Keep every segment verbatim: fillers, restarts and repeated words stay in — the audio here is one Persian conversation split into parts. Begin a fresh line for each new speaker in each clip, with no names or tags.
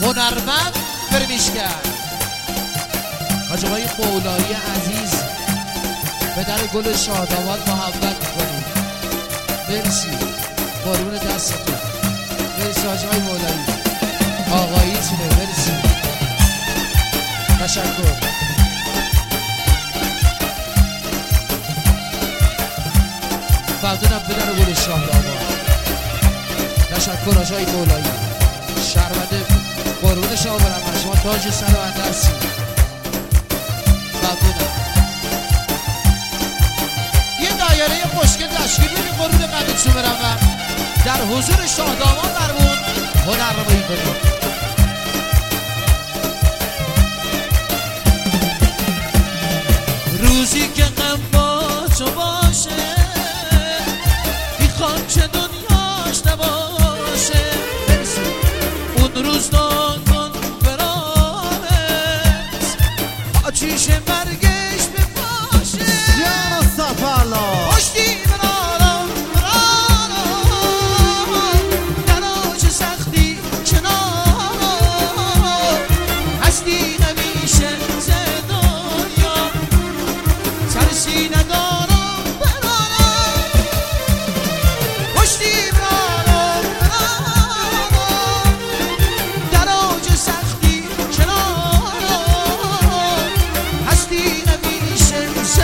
هنرمند فرمیشگر حاج آقای مولایی عزیز پدر گل شادآباد محبت میکنیم. مرسی قربون دستتون. مرسی حاج آقای مولایی آقاییتونه. مرسی تشکر. ممنونم پدر گل شادآباد. تشکر حاج آقای مولایی شرمنده قربون شما برم. شما تاج سر و بنده هستی. ممنونم. یه دایره خوشگل تشکیل بدیم قربون قدرتون برم در حضور شادآباد درمون هنرنمایی کنیم.
روزی که غم با تو باشه میخوام که دنیاش نباشه. اون روز ناگن برامت آتیش مرگش بپاشه.
یا سفلا
پشتی برارم برارم در آج سختی کنارم هستی همیشه ز دنیا ترسی ندارم برارم. پشتی برارم برارم در آج سختی کنارم هستی همیشه ز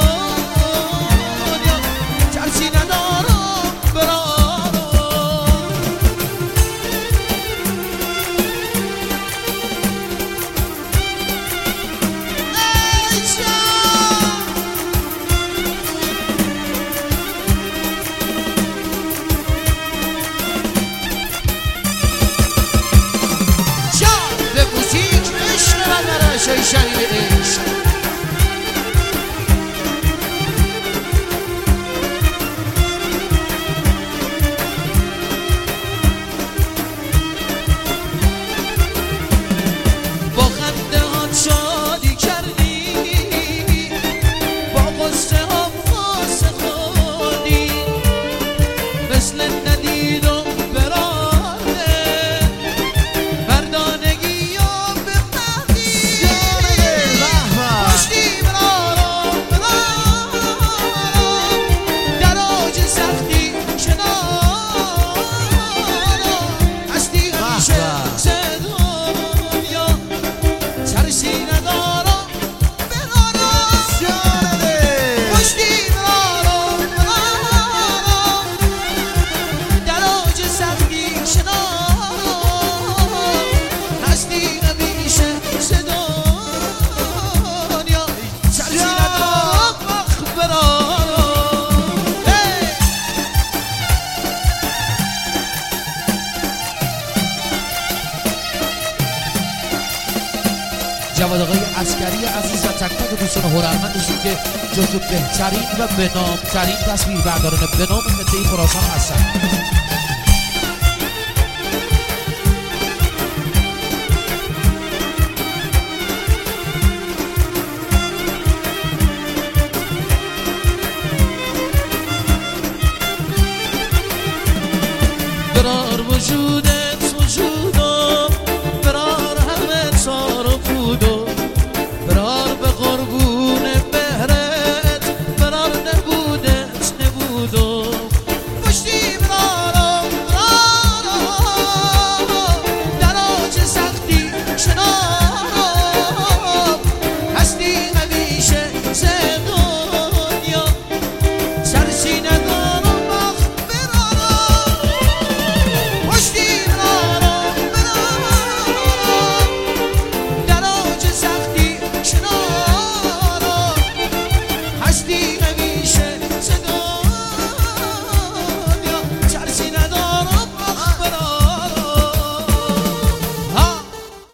شیشنی عشق
با خنده ها شادی کردی با قصه ها قصه خوردی مثل ندیدم براده مردانگی ها بفهمی. پشتی برارم برارم در آج سختی کنارم هستی همیشه ز دنیا ترسی ندارم برارم. پشتی برارم برارم در آج سختی کنارم هستی همیشه ز دنیا ترسی ندارم برارم.
جواد آقای عسکری عزیز و تک تک دوستان هنرمندشون که جزو بهترین و بنامترین تصویر برداران بنام خطه خراسان هستن.